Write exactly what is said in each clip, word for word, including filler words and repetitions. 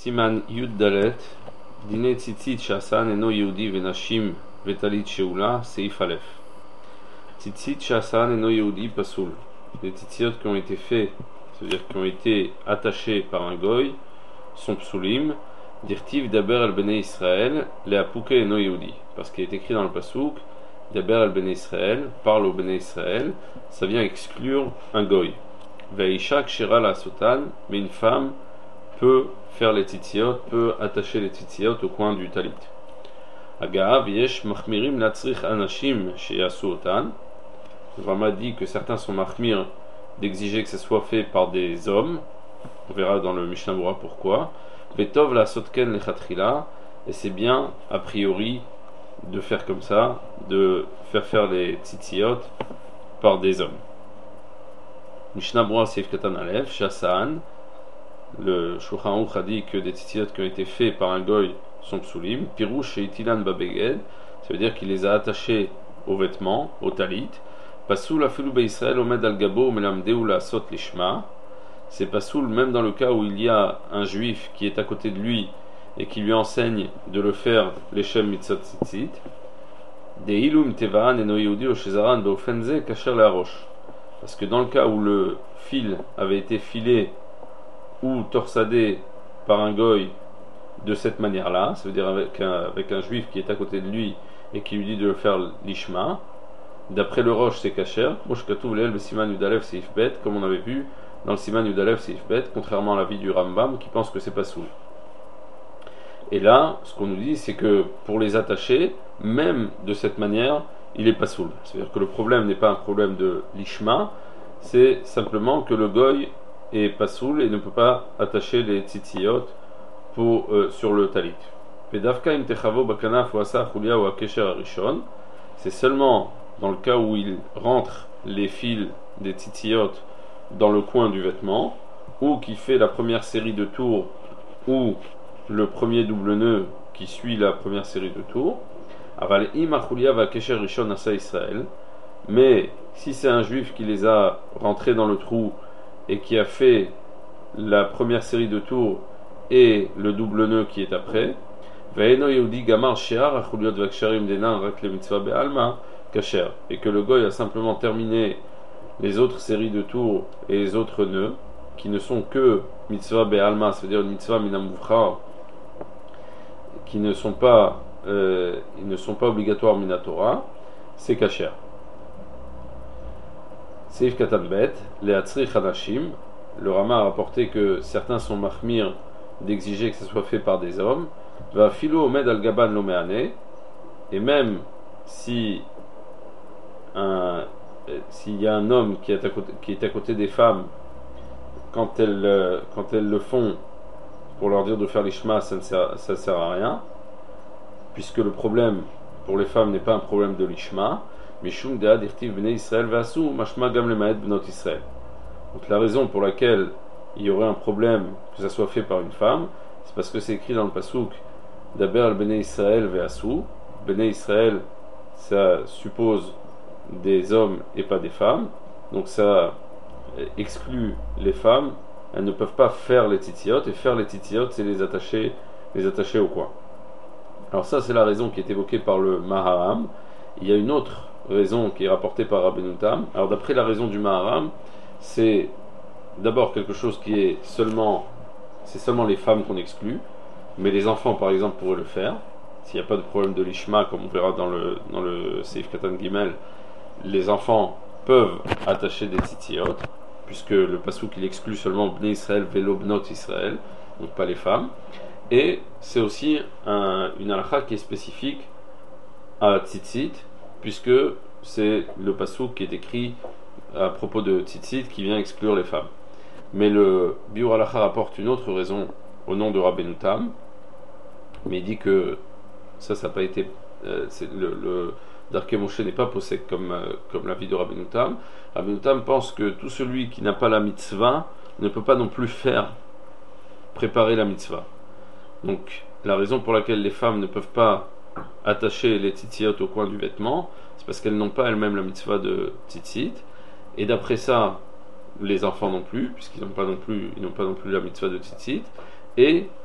Siman Yud Dalet, Dine Tzitzit Shasan Eno Yehudi Venashim Vetalit Sheula, Seif Aleph. Tzitzit Shasan Eno Yehudi Pasoul. Les tzitziot qui ont été faits, c'est-à-dire qui ont été attachés par un goy, sont psulim, dirtiv Daber al Bnei Israël, le Apuke Eno Yehudi. Parce qu'il est écrit dans le Pasouk, Daber al Bnei Israël, parle au Bnei Israël, ça vient exclure un goy. Veisha Kshera la Sotan, mais une femme peut faire les tzitziot, peut attacher les tzitziot au coin du talit. Agav yesh machmirim latzrich anashim sheyasu otan. Le Rama dit que certains sont machmir d'exiger que ce soit fait par des hommes. On verra dans le Mishnah Bura pourquoi. Vetov la sotken lechatchila, et c'est bien a priori de faire comme ça, de faire faire les tzitziot par des hommes. Mishnah Bura Seif Katan Aleph, Shasaan. Le Shulchan Aruch a dit que des tzitziot qui ont été faits par un goy sont psulim. Pirouche et itilan babeged, ça veut dire qu'il les a attachés aux vêtements, au talit. Pasoul afilu be'Israël omed al gabo melamdeu la sot lishma. C'est pasoul même dans le cas où il y a un juif qui est à côté de lui et qui lui enseigne de le faire leshem mitzot tzitzit. De ilum tevaan eno yehudi o shezaran beofenze kasher le'arosh. Parce que dans le cas où le fil avait été filé ou torsadé par un goy de cette manière-là, ça veut dire avec un, avec un juif qui est à côté de lui et qui lui dit de le faire l'ishma, d'après le roche c'est kasher, comme on avait vu dans le siman yudalev seif bet, contrairement à l'avis du Rambam qui pense que c'est pas soul. Et là, ce qu'on nous dit, c'est que pour les attacher, même de cette manière, il est pas soul. C'est-à-dire que le problème n'est pas un problème de l'ishma, c'est simplement que le goy est pas soul et ne peut pas attacher les tzitziyot pour, euh, sur le talit. C'est seulement dans le cas où il rentre les fils des tzitziyot dans le coin du vêtement, ou qui fait la première série de tours, ou le premier double nœud qui suit la première série de tours. Mais si c'est un juif qui les a rentrés dans le trou et qui a fait la première série de tours et le double nœud qui est après, et que le goy a simplement terminé les autres séries de tours et les autres nœuds qui ne sont que mitzvah be'alma, c'est-à-dire une mitzvah minamuvcha, qui ne sont pas euh, ils ne sont pas obligatoires minatora, c'est kasher. Seif Katan Bet, les Hatzrich Hanashim, le Rama a rapporté que certains sont mahmir d'exiger que ce soit fait par des hommes. Va filo omed al gaban lomeane, et même si un s'il y a un homme qui est à côté, qui est à côté des femmes, quand elles, quand elles le font pour leur dire de faire l'ishma, ça ne sert, ça sert à rien, puisque le problème pour les femmes n'est pas un problème de l'ishma. Mishum de'ad irtiv bnei Israël ve'asu mashma gam lemaed bnot Israël. Donc la raison pour laquelle il y aurait un problème que ça soit fait par une femme, c'est parce que c'est écrit dans le pasouk Daber al bnei Israël ve'asu. Bnei Israël, ça suppose des hommes et pas des femmes, donc ça exclut les femmes. Elles ne peuvent pas faire les tzitziot, et faire les tzitziot, c'est les attacher, les attacher au coin. Alors ça, c'est la raison qui est évoquée par le Maharam. Il y a une autre raison qui est rapportée par Rabbeinu Tam. Alors d'après la raison du Maharam, c'est d'abord quelque chose qui est seulement, c'est seulement les femmes qu'on exclut, mais les enfants par exemple pourraient le faire, s'il n'y a pas de problème de l'ishma, comme on verra dans le, dans le Seif Katan Gimel. Les enfants peuvent attacher des tzitziot, puisque le pasuk il exclut seulement Bnei Israël velo bnot Israël, donc pas les femmes. Et c'est aussi un, une halakha qui est spécifique à tzitzit, puisque c'est le pasuk qui est écrit à propos de tzitzit qui vient exclure les femmes. Mais le Biur halakha rapporte une autre raison au nom de Rabbeinu Tam, mais il dit que ça, ça n'a pas été euh, c'est le, le Darkei Moshe n'est pas possède comme, euh, comme l'avis de Rabbeinu Tam. Rabbeinu Tam pense que tout celui qui n'a pas la mitzvah ne peut pas non plus faire préparer la mitzvah. Donc la raison pour laquelle les femmes ne peuvent pas attacher les tzitziot au coin du vêtement, c'est parce qu'elles n'ont pas elles-mêmes la mitzvah de tzitzit, et d'après ça les enfants non plus, puisqu'ils n'ont pas non plus ils n'ont pas non plus la mitzvah de tzitzit, et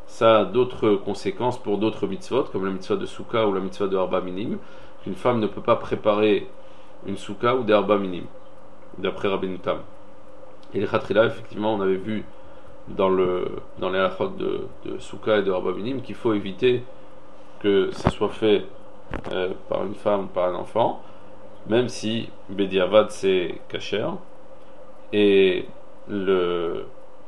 ça a d'autres conséquences pour d'autres mitzvot, comme la mitzvah de Souka ou la mitzvah de Arba Minim. Une femme ne peut pas préparer une Souka ou des Arba Minim, d'après Rabbeinu Tam. Et les Khatrila, effectivement, on avait vu dans, le, dans les halachot de, de Souka et de Arba Minim qu'il faut éviter que ça soit fait euh, par une femme ou par un enfant, même si Bediavad c'est kasher. Et le,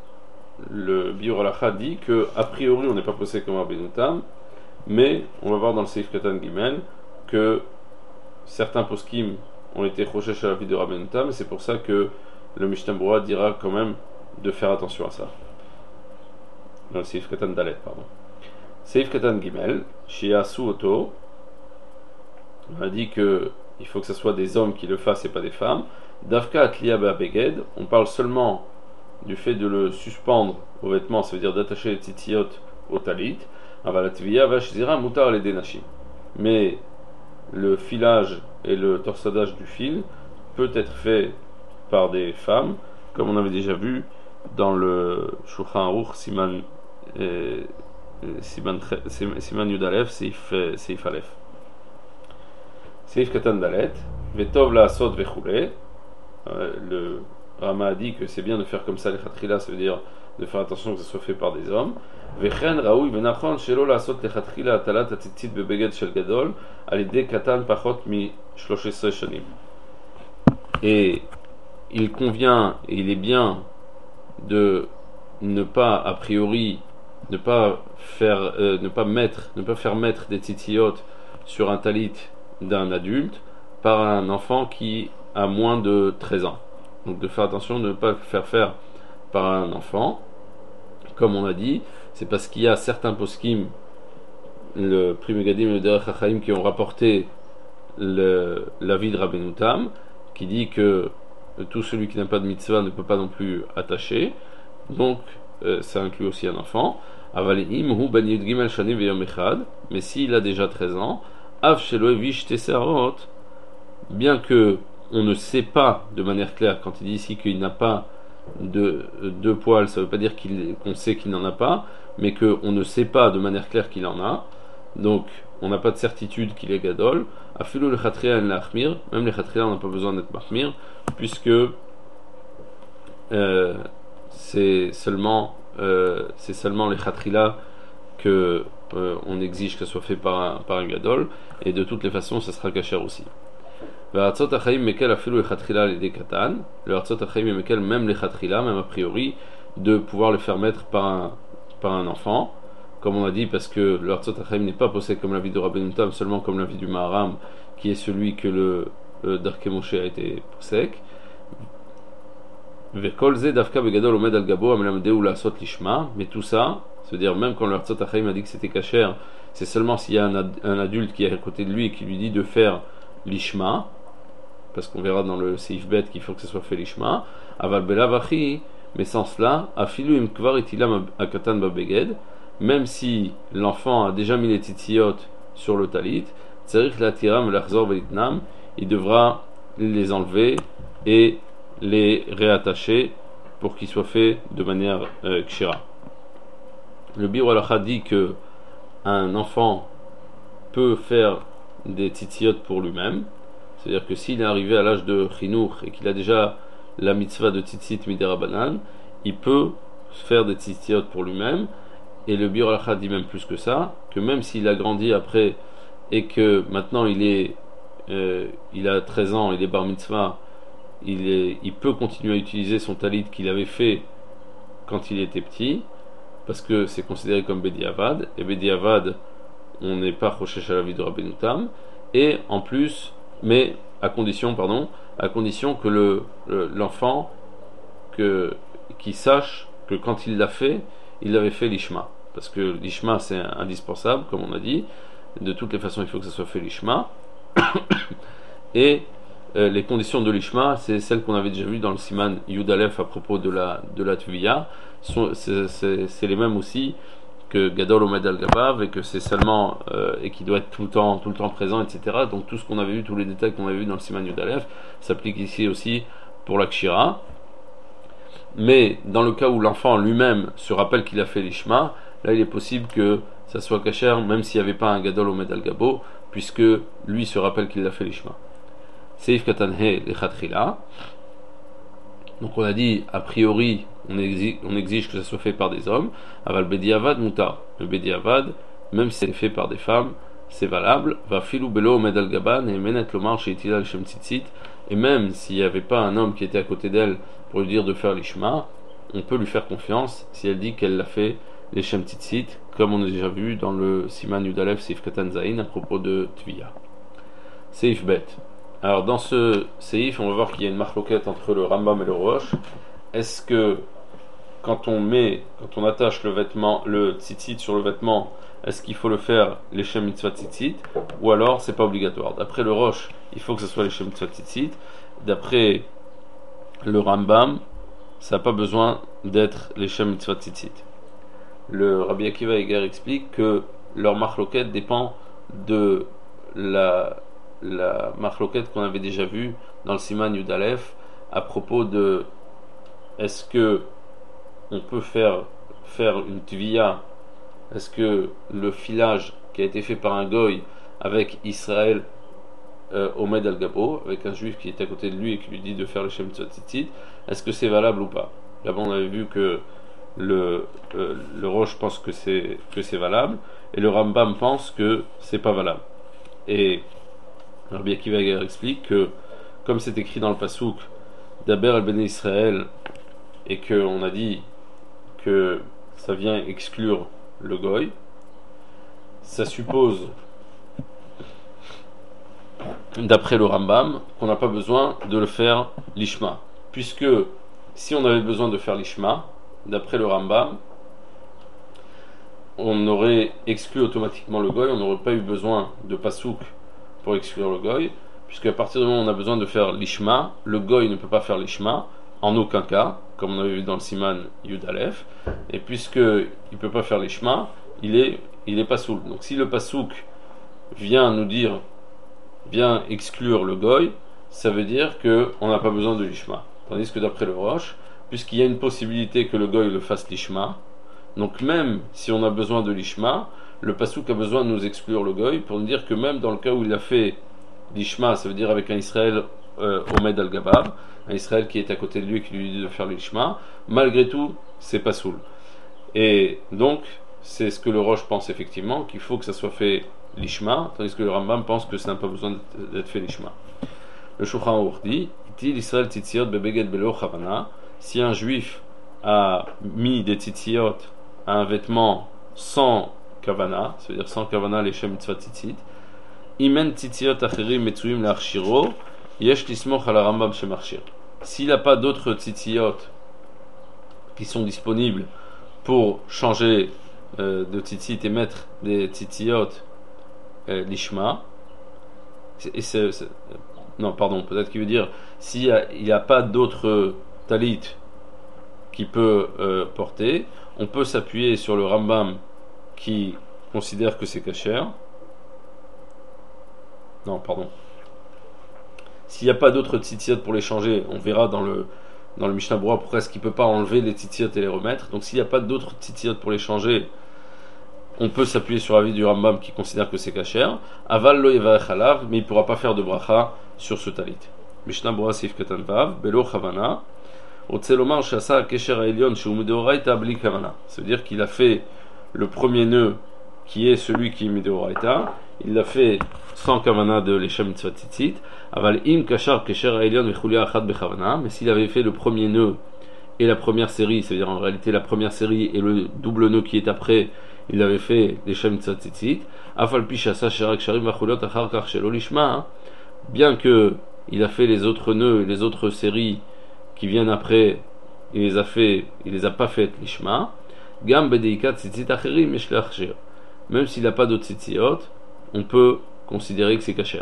le Biur Halacha dit que a priori on n'est pas posé comme Rabbeinu Tam, mais on va voir dans le Seif Katan Gimel que certains poskim ont été rochesh à la vie de Rabbeinu Tam, et c'est pour ça que le Mishnah Berurah dira quand même de faire attention à ça. Dans le Seif Katan Dalet, pardon. Seif Katan Gimel, Shiasu Oto, on a dit que il faut que ce soit des hommes qui le fassent et pas des femmes. Davka Atliya Beged, on parle seulement du fait de le suspendre aux vêtements, ça veut dire d'attacher les tzitziot au talit. Avalatviya Vashzira Mutar les Denashim. Mais le filage et le torsadage du fil peut être fait par des femmes, comme on avait déjà vu dans le Shulchan Aruch Siman euh, Siman, Siman Yudalef Seif Seif Alef. Seif Katan Dalet, Vetov la Asot Vechule. Le Rama a dit que c'est bien de faire comme ça les Khatrila, ça veut dire de faire attention que ce soit fait par des hommes. Vechen Raoui Venachon Shelo la Asot le Khatrila Atalat Atzitzit Bebeged Shel Gadol Alide Katan Pachot Mi Shloshes Shanim. Et il convient et il est bien de ne pas a priori ne pas faire euh, ne pas mettre ne pas faire mettre des tzitziot sur un talit d'un adulte par un enfant qui a moins de treize ans. Donc de faire attention de ne pas le faire faire par un enfant, comme on a dit, c'est parce qu'il y a certains poskim, le Pri Megadim et le Derech HaChaim, qui ont rapporté le, l'avis de Rabbeinu Tam, qui dit que tout celui qui n'a pas de mitzvah ne peut pas non plus attacher, donc euh, ça inclut aussi un enfant. Avalim hu ben yud gimel shanim veyom echad, mais s'il a déjà treize ans, av shelo evish teserot, bien que on ne sait pas de manière claire, quand il dit ici qu'il n'a pas de deux poils, ça ne veut pas dire qu'il, qu'on sait qu'il n'en a pas, mais qu'on ne sait pas de manière claire qu'il en a, donc on n'a pas de certitude qu'il est gadol. Afilu le khatria en l'achmir, même les khatria on n'a pas besoin d'être mahmir, puisque euh, c'est seulement euh, c'est seulement les khatrila que euh, on exige qu'elle soit fait par un, par un gadol, et de toutes les façons ça sera kasher aussi. Le Hatzot HaChaim mekel afilu lechatchila les katan, le Hatzot HaChaim mekel même les khatchila, même a priori, de pouvoir le faire mettre par un, par un enfant, comme on a dit, parce que le Hatzot HaChaim n'est pas posé comme l'avis de Rabbeinu Tam, seulement comme l'avis du Maharam, qui est celui que le, le Darkei Moshe a été posek. Vekol ze davka begadol omed al gabo amelamdeu la'asot lishma, mais tout ça, c'est-à-dire même quand le Hatzot HaChaim a dit que c'était kasher, c'est seulement s'il y a un, ad, un adulte qui est à côté de lui et qui lui dit de faire l'ishma, parce qu'on verra dans le Seif Bet qu'il faut que ce soit fait l'ishma, aval belavachi, mais sans cela, afilu im kvar itilam akatan babeged, même si l'enfant a déjà mis les tzitziyot sur le talit, tzarich latiram l'achzor velitnam, il devra les enlever et les réattacher pour qu'ils soient faits de manière euh, kshira. Le Biur Halacha dit que un enfant peut faire des tzitziyot pour lui-même, c'est-à-dire que s'il est arrivé à l'âge de Chinuch et qu'il a déjà la mitzvah de tzitzit midirabanan, il peut faire des tzitziyot pour lui-même, et le Biur Halacha dit même plus que ça, que même s'il a grandi après et que maintenant il est euh, il a treize ans, il est bar mitzvah, il, est, il peut continuer à utiliser son talit qu'il avait fait quand il était petit, parce que c'est considéré comme Bediavad, et Bediavad on n'est pas rochesh à la vie de Rabbeinu Tam, et en plus, mais à condition, pardon, à condition que le, le l'enfant que qui sache que quand il l'a fait, il avait fait l'ishma, parce que l'ishma c'est indispensable, comme on a dit. De toutes les façons, il faut que ça soit fait l'ishma. Et euh, les conditions de l'ishma, c'est celles qu'on avait déjà vues dans le Siman Yudalef à propos de la de la Tviya. C'est, c'est, c'est les mêmes aussi que Gadol Omed al Gabav, et que c'est seulement euh, et qui doit être tout le temps tout le temps présent, et cetera. Donc tout ce qu'on avait vu, tous les détails qu'on avait vu dans le Siman Yudalef s'applique ici aussi pour la Kshira. Mais dans le cas où l'enfant lui-même se rappelle qu'il a fait l'ishma, là il est possible que ça soit kasher, même s'il n'y avait pas un gadol omed al gabo, puisque lui se rappelle qu'il l'a fait l'ishma. Seif katanhe lechatchila. Donc on a dit, a priori, on exige, on exige que ça soit fait par des hommes. Aval bediavad mutar. Le bediavad, même si c'est fait par des femmes, c'est valable. Va filou belo omed al gaban et menet lomar sheitila l'shem tzitzit. Et même s'il n'y avait pas un homme qui était à côté d'elle pour lui dire de faire l'ishma, on peut lui faire confiance si elle dit qu'elle l'a fait les Shem Tzitzit, comme on a déjà vu dans le Siman Yudalef Seif Katan Zayin à propos de Tviya. Seif Bet. Alors dans ce Seif, on va voir qu'il y a une marloquette entre le Rambam et le Rosh. Est-ce que quand on met, quand on attache le vêtement, le Tzitzit sur le vêtement, est-ce qu'il faut le faire les Shem Mitzvah Tzitzit, ou alors c'est pas obligatoire? D'après le Rosh, il faut que ce soit les Shem Mitzvah Tzitzit. D'après le Rambam, ça n'a pas besoin d'être les Shem Mitzvah Tzitzit. Le Rabbi Akiva Eger explique que leur marloquette dépend de la, la marloquette qu'on avait déjà vue dans le Siman Yudalef à propos de est-ce que on peut faire, faire une tviya, est-ce que le filage qui a été fait par un goy avec Israël euh, Omed al Gabo, avec un juif qui est à côté de lui et qui lui dit de faire le Shem Mitzvah Tzitzit, est-ce que c'est valable ou pas? Là-bas on avait vu que le, euh, le Rosh pense que c'est, que c'est valable et le Rambam pense que c'est pas valable. Et Rabbi Akiva Eger explique que comme c'est écrit dans le Passouk d'Aber al Bnei Israël et qu'on a dit que ça vient exclure le goy, ça suppose d'après le Rambam qu'on n'a pas besoin de le faire l'ishma, puisque si on avait besoin de faire l'ishma, d'après le Rambam, on aurait exclu automatiquement le goy, on n'aurait pas eu besoin de pasouk pour exclure le goy, puisque à partir du moment où on a besoin de faire l'ishma, le goy ne peut pas faire l'ishma en aucun cas, comme on avait vu dans le Siman Yudalef, et puisque il ne peut pas faire l'ishma, il est, il est pasouk. Donc si le pasouk vient nous dire, vient exclure le goy, ça veut dire qu'on n'a pas besoin de l'ishma. Tandis que d'après le Rosh, puisqu'il y a une possibilité que le goy le fasse l'ishma, donc même si on a besoin de l'ishma, le pasouk a besoin de nous exclure le goy pour nous dire que même dans le cas où il a fait l'ishma, ça veut dire avec un Israël euh, Omed al Gabab, un Israël qui est à côté de lui et qui lui dit de faire l'ishma, malgré tout c'est pasoul. Et donc c'est ce que le Rosh pense effectivement, qu'il faut que ça soit fait l'ishma, tandis que le Rambam pense que ça n'a pas besoin d'être fait l'ishma. Le Shulchan Aruch dit, Israël tzitziot bebeged belo chavana, si un juif a mis des tzitziot à un vêtement sans kavana, c'est-à-dire sans kavana les shem mitzvah tzitzit, imen tzitziot acherim metzuim l'arshiro, yesh lismoch ala Rambam shemarshir. S'il n'a pas d'autres tzitziot qui sont disponibles pour changer euh, de tzitzit et mettre des tzitziot euh, l'ishma, et c'est, c'est, non pardon, peut-être qu'il veut dire s'il n'y a, a pas d'autres talit qui peut euh, porter, on peut s'appuyer sur le Rambam qui considère que c'est kasher. Non, pardon. S'il n'y a pas d'autres tzitziot pour les changer, on verra dans le dans le Mishnah Berurah pourquoi est-ce qu'il ne peut pas enlever les tzitziot et les remettre. Donc s'il n'y a pas d'autres tzitziot pour les changer, on peut s'appuyer sur l'avis du Rambam qui considère que c'est kasher. Aval lo yevarech alav, mais il ne pourra pas faire de bracha sur ce talit. Mishnah Berurah Seif Katan Vav, belo chavana. Otzelomar shasa kesher ha'elyon shehu mideoraita bli kavana. Ça veut dire qu'il a fait le premier nœud qui est celui qui est mideoraita. Il l'a fait sans kavana de l'Eshem Mitzvah Tzitzit. Aval im kashar kesher ha'elyon vechulia achad bechavana. Mais s'il avait fait le premier nœud et la première série, c'est-à-dire en réalité la première série et le double nœud qui est après, il avait fait l'Eshem Mitzvah Tzitzit. Afal pi shasa sherak sharim vachuliot achar kach shelo lishma. Bien que il a fait les autres nœuds et les autres séries qui viennent après, il les a fait, il les a pas fait l'ishma. Gam bedeikat tzitzit acherim yesh leachshir. Même s'il n'a pas d'autres tzitziot, on peut considérer que c'est kasher.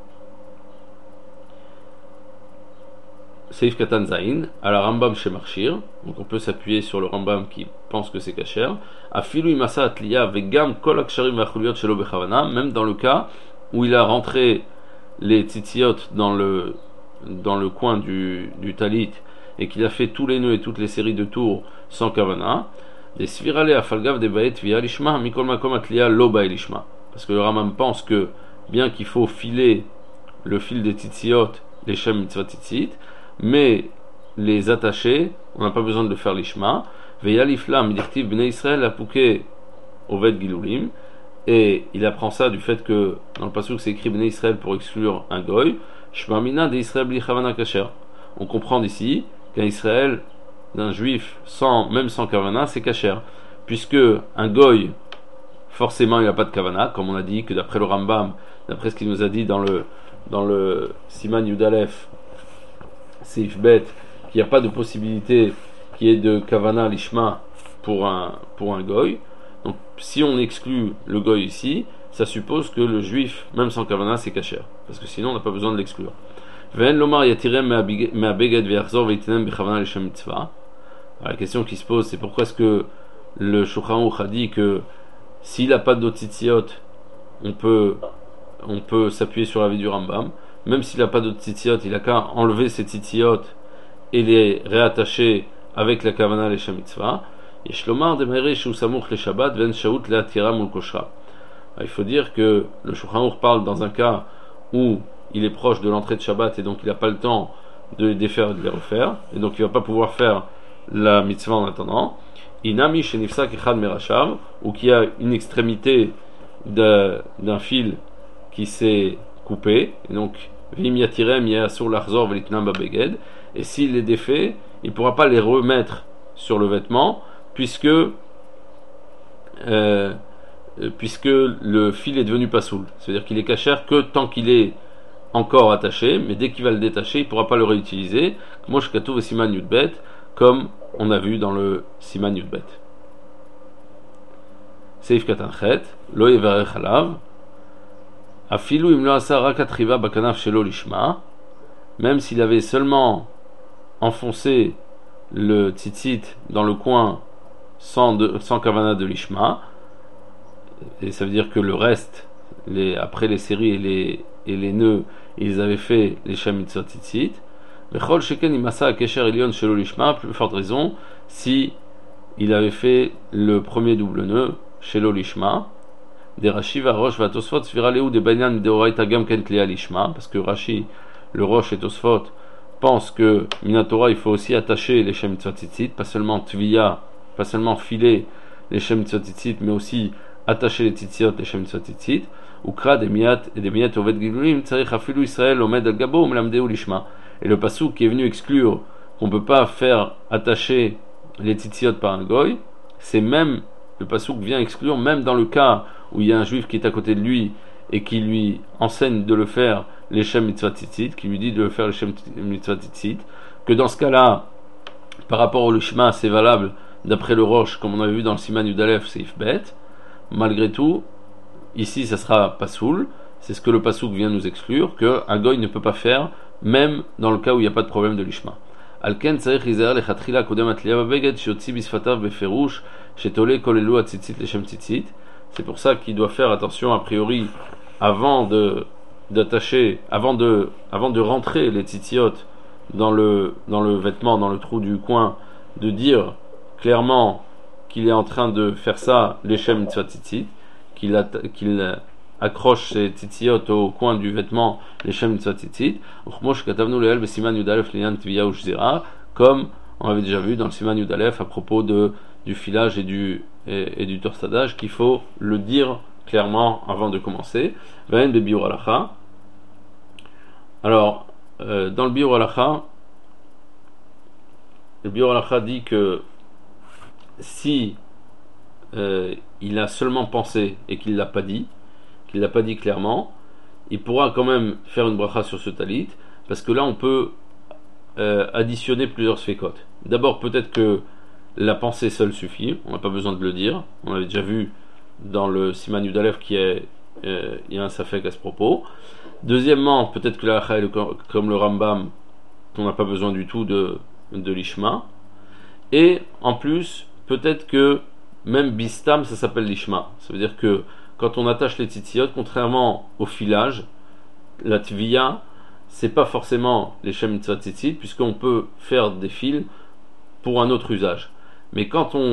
Seif Katan Zain, à la Rambam shemarshir, donc on peut s'appuyer sur le Rambam qui pense que c'est kasher. Afilu imasa atliya vegam kol aksharim vachuliot shelo bechavana, même dans le cas où il a rentré les tzitziot dans le dans le coin du, du talit et qu'il a fait tous les nœuds et toutes les séries de tours sans kavana, Des svirale afalgav des baet via lishma, mikol makom atlia lo bae lishma. Parce que le Rambam pense que, bien qu'il faut filer le fil des titziot, les shem mitzvah tzitzit, mais les attacher, on n'a pas besoin de le faire lishma. Veya lifla midirtiv bnei Israël apouke oved gilulim. Et il apprend ça du fait que dans le pasuk c'est écrit bnei Israël pour exclure un goy. Shmamina de Israël bli chavana kasher. On comprend d'ici qu'un Israël d'un juif sans même sans kavana c'est kasher, puisque un goy forcément il n'a pas de kavana, comme on a dit que d'après le Rambam, d'après ce qu'il nous a dit dans le dans le Siman Yudalef Seif Bet, qu'il n'y a pas de possibilité qu'il y ait de kavana lishma pour un pour un goy. Donc si on exclut le goy ici, ça suppose que le juif même sans kavana c'est kasher, parce que sinon on n'a pas besoin de l'exclure. La question qui se pose, c'est pourquoi est-ce que le Shulchan Aruch a dit que s'il n'a pas d'autres tzitziot, on peut, on peut s'appuyer sur l'avis du Rambam. Même s'il n'a pas d'autres tzitziot, il n'a qu'à enlever ces tzitziot et les réattacher avec la kavana leshem mitzvah. Il faut dire que le Shulchan Aruch parle dans un cas où il est proche de l'entrée de Shabbat et donc il n'a pas le temps de les défaire et de les refaire, et donc il ne va pas pouvoir faire la mitzvah en attendant. Inami shenifsak echad merashav, ou qu'il y a une extrémité de, d'un fil qui s'est coupé, et donc vim yatirem yasur lachzor velitnam babeged, et s'il est défait, il ne pourra pas les remettre sur le vêtement, puisque euh, puisque le fil est devenu pasoul. C'est-à-dire qu'il est kasher que tant qu'il est encore attaché, mais dès qu'il va le détacher, il ne pourra pas le réutiliser. Mosh Katuv et Siman Yudbet, comme on a vu dans le Siman Yudbet. Seif Katanchet, Lo Yevarech Alav, Afilu Imlo Asa Rakatriva Bakanaf Shelo Lishma, même s'il avait seulement enfoncé le tzitzit dans le coin sans, de, sans kavana de Lishma, et ça veut dire que le reste, les, après les séries et les et les nœuds, ils avaient fait les shem mitzvot tzitzit. Bechol sheken imasa kesher elyon shelo lishma, plus forte raison, si il avait fait le premier double nœud shelo lishma. Des Rashi va Rosh va Tosfot svira leu de banyan de oraita gam ken klia lishma, parce que Rashi, le Rosh et Tosfot pensent que minatora il faut aussi attacher les shem mitzvot tzitzit, pas seulement tviya, pas seulement filer les shem mitzvot tzitzit, mais aussi attacher les tzitziot les shem mitzvot tzitzit. Ukra des miat et des miat oved gilulim tsarich afilu Israël omed al gabo melamdeu lishma. Et le pasuk qui est venu exclure qu'on ne peut pas faire attacher les tzitziot par un goy, c'est même le pasuk vient exclure même dans le cas où il y a un juif qui est à côté de lui et qui lui enseigne de le faire les shem mitzvah tzitzit, qui lui dit de le faire les shem mitzvah tzitzit, que dans ce cas-là, par rapport au lishma, c'est valable d'après le Rosh, comme on avait vu dans le Siman Yudalef Seif Bet. Malgré tout, ici, ça sera pasoul. C'est ce que le pasouk vient nous exclure, qu'un goy ne peut pas faire, même dans le cas où il n'y a pas de problème de lishma. Alken tzarich izer lechatchila kodem atliya babeged shiotzi bisfatav beferush shetole kolelu atzitzit leshem tzitzit. C'est pour ça qu'il doit faire attention a priori avant de d'attacher, avant de avant de rentrer les tzitziot dans le dans le vêtement, dans le trou du coin, de dire clairement qu'il est en train de faire ça leshem mitzvah tzitzit, qu'il atta- qu'il accroche ses tzitziot au coin du vêtement, les shem mitzvah tzitzit, comme on avait déjà vu dans le Siman Yudalef à propos de, du filage et du, et, et du torsadage, qu'il faut le dire clairement avant de commencer. Alors, euh, dans le Biur Halacha, le Biur Halacha dit que si euh, il a seulement pensé et qu'il ne l'a pas dit, qu'il ne l'a pas dit clairement, il pourra quand même faire une bracha sur ce talit, parce que là on peut euh, additionner plusieurs sfekot. D'abord, peut-être que la pensée seule suffit, on n'a pas besoin de le dire, on avait déjà vu dans le Siman Yudalef qu'il y, euh, y a un safek à ce propos. Deuxièmement, peut-être que la halakha est comme le Rambam, on n'a pas besoin du tout de, de l'ishma. Et en plus, peut-être que même bistam ça s'appelle l'ishma, ça veut dire que quand on attache les tzitziot, contrairement au filage, la tviya, c'est pas forcément les shem mitzvah tzitzit, puisqu'on peut faire des fils pour un autre usage. Mais quand on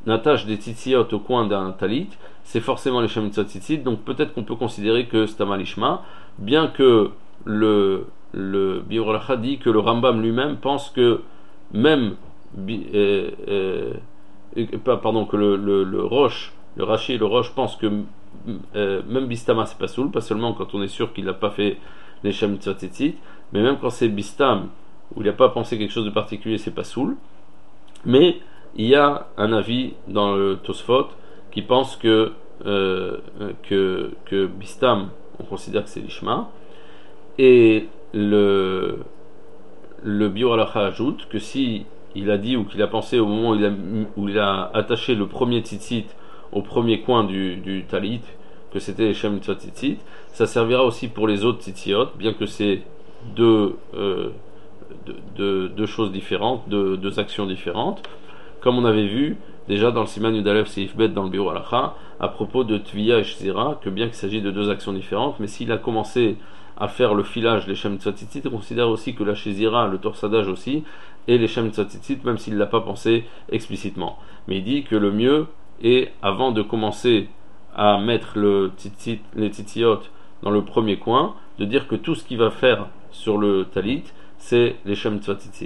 attache des tzitziot au coin d'un talit, c'est forcément les Shem Mitzvot Tzitzit, donc peut-être qu'on peut considérer que c'est un Ishma, bien que le, le Biur Halacha dit que le Rambam lui-même pense que même euh, euh, pardon, que le, le, le Roche, le Rashi et le Roche pensent que euh, même Bistama c'est pas soul, pas seulement quand on est sûr qu'il n'a pas fait les Shem Mitzvot Tzitzit, mais même quand c'est Bistam, où il n'a pas pensé quelque chose de particulier, c'est pas soul. Mais il y a un avis dans le Tosfot qui pense que, euh, que, que Bistam, on considère que c'est l'Ishma, et le, le Biur Halacha ajoute que si il a dit ou qu'il a pensé au moment où il a, où il a attaché le premier tzitzit au premier coin du, du talit, que c'était les Shem Mitzvot Tzitzit, ça servira aussi pour les autres tzitziot, bien que c'est deux, euh, deux, deux, deux choses différentes, deux, deux actions différentes, comme on avait vu déjà dans le Siman Yudalev Seif Bet dans le Biur Halacha, à propos de Tviya et Shzira, que bien qu'il s'agisse de deux actions différentes, mais s'il a commencé à faire le filage des Shem Mitzvot Tzitzit, on considère aussi que la Shzira, le torsadage aussi, et les Shem Mitzvot Tzitzit, même s'il ne l'a pas pensé explicitement. Mais il dit que le mieux est, avant de commencer à mettre le tzitzit, les tzitziot dans le premier coin, de dire que tout ce qu'il va faire sur le talit, c'est les Shem Mitzvot Tzitzit.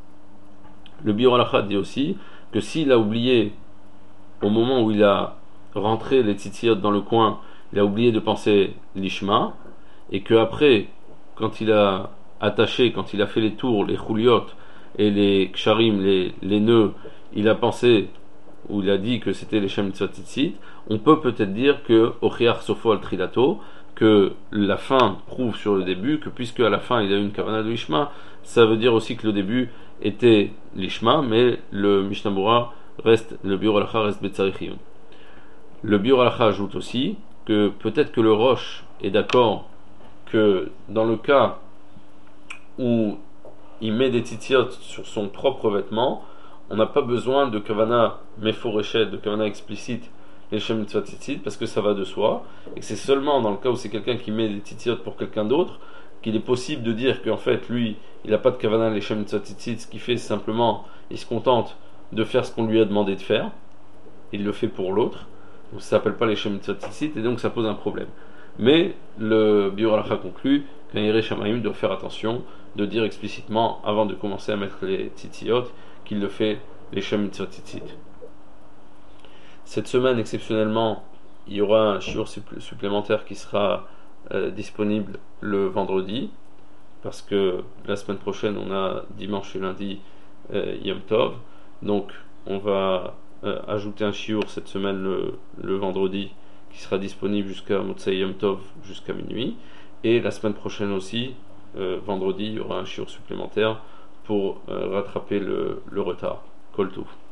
Le Biur Halacha dit aussi que s'il a oublié, au moment où il a rentré les tzitziot dans le coin, il a oublié de penser l'ishma, et qu'après, quand il a attaché, quand il a fait les tours, les chuliot et les ksharim, les, les nœuds, il a pensé, ou il a dit que c'était les Shem Mitzvot Tzitzit, on peut peut-être dire que Ochiach Sofo al Trilato, que la fin prouve sur le début, que puisque à la fin il a eu une kavana de l'ishma, ça veut dire aussi que le début était l'ishma, mais le Mishnah Berurah reste, le Biur Halacha reste Betzarich. Le Biur Halacha ajoute aussi que peut-être que le Roche est d'accord que dans le cas où il met des tzitziot sur son propre vêtement, on n'a pas besoin de kavana meforeshet, de kavana explicite, les Shem Mitzvot Tzitzit, parce que ça va de soi, et que c'est seulement dans le cas où c'est quelqu'un qui met des tzitziot pour quelqu'un d'autre qu'il est possible de dire qu'en fait lui il n'a pas de kavana les Shem Mitzvot Tzitzit, ce qui fait simplement il se contente de faire ce qu'on lui a demandé de faire, il le fait pour l'autre, donc ça s'appelle pas les Shem Mitzvot Tzitzit, et donc ça pose un problème. Mais le Biur Halacha conclut qu'un Yirei Shamayim doit faire attention de dire explicitement avant de commencer à mettre les tzitziot qu'il le fait les Shem Mitzvot Tzitzit. Cette semaine, exceptionnellement, il y aura un shiur supplémentaire qui sera euh, disponible le vendredi, parce que la semaine prochaine, on a dimanche et lundi euh, Yom Tov, donc on va euh, ajouter un shiur cette semaine le, le vendredi, qui sera disponible jusqu'à Motzei Yom Tov, jusqu'à minuit, et la semaine prochaine aussi, euh, vendredi, il y aura un shiur supplémentaire pour euh, rattraper le, le retard. Kol Tov.